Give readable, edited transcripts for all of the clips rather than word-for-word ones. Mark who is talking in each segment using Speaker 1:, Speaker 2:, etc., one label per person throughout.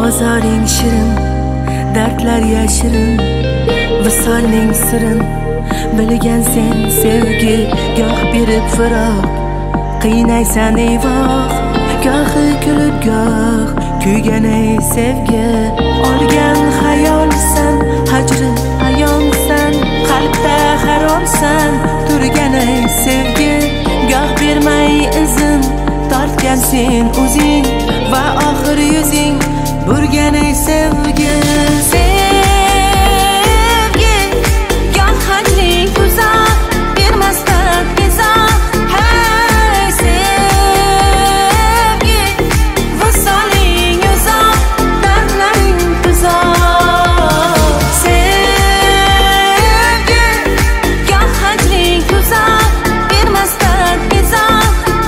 Speaker 1: Ozoring shirin, dardlar yashirin, visolning sirin bilgan sen sevgi, goh berib firoq qiynaysan ey voh, gohi kulib goh kuygan ey sevgi. Olgan xayolsan, hajri ayonsan, qalbda haromsan turgan ey sevgi. Goh bermay izin tortgan sen o'zing va oxir yuzing burgan ey sevgi. Sevgi goh hajring uzoq bermasdan izoh. Hey sevgi visoling uzoq, dardlaring uzoq. Sevgi goh hajring uzoq bermasdan izoh.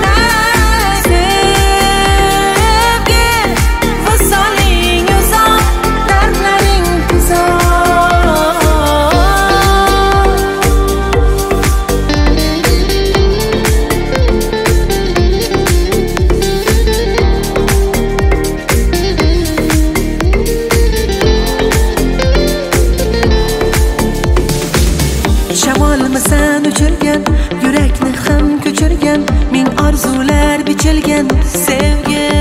Speaker 1: Shamolmisan uchirgan, yurakni ham ko'chirgan, ming orzular bichilgan sevgi.